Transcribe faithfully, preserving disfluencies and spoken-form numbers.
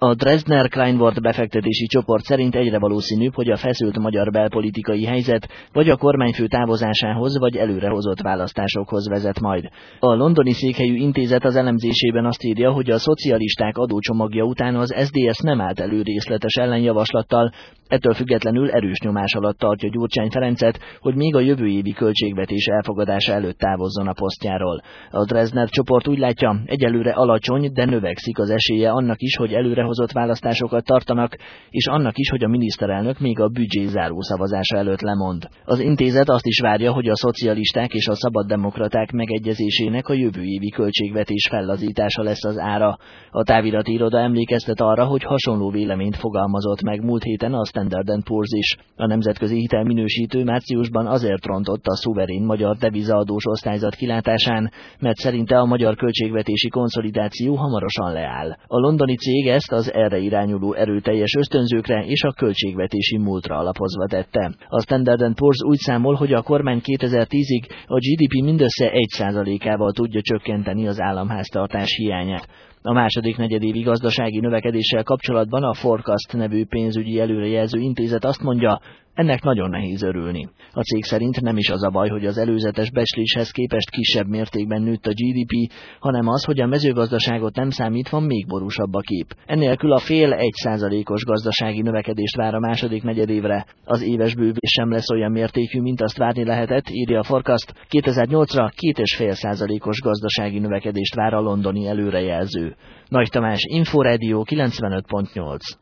A Dresdner Kleinwort befektetési csoport szerint egyre valószínűbb, hogy a feszült magyar belpolitikai helyzet vagy a kormányfő távozásához vagy előrehozott választásokhoz vezet majd. A londoni székhelyű intézet az elemzésében azt írja, hogy a szocialisták adócsomagja után az es zé dé es nem állt elő részletes ellenjavaslattal, ettől függetlenül erős nyomás alatt tartja Gyurcsány Ferencet, hogy még a jövő évi költségvetés elfogadása előtt távozzon a posztjáról. A Dresdner csoport úgy látja, egyelőre alacsony, de növekszik az esélye annak is, hogy előrehozott választásokat tartanak, és annak is, hogy a miniszterelnök még a büdzsé zárószavazása előtt lemond. Az intézet azt is várja, hogy a szocialisták és a szabaddemokraták megegyezésének a jövő évi költségvetés fellazítása lesz az ára. A távirati iroda emlékeztet arra, hogy hasonló véleményt fogalmazott meg múlt héten a Standard and Poor's is. A nemzetközi hitelminősítő márciusban azért rontott a szuverén magyar devizaadós osztályzat kilátásán, mert szerinte a magyar költségvetési konszolidáció hamarosan leáll. A londoni cég ezt az erre irányuló erőteljes ösztönzőkre és a költségvetési múltra alapozva tette. A Standard and Poor's úgy számol, hogy a kormány kétezer-tízig a gé dé pé mindössze egy százalékával tudja csökkenteni az államháztartás hiányát. A második negyedévi gazdasági növekedéssel kapcsolatban a Forecast nevű pénzügyi előrejelző intézet azt mondja, ennek nagyon nehéz örülni. A cég szerint nem is az a baj, hogy az előzetes becsléshez képest kisebb mértékben nőtt a gé dé pé, hanem az, hogy a mezőgazdaságot nem számítva még borúsabb a kép. Ennélkül a fél egy százalékos gazdasági növekedést vár a második negyedévre. Az éves bővülés sem lesz olyan mértékű, mint azt várni lehetett, írja a Forecast. kétezer-nyolcra két egész öt százalékos gazdasági növekedést vár a londoni előrejelző. Nagy Tamás, Inforádió kilencvenöt pont nyolc.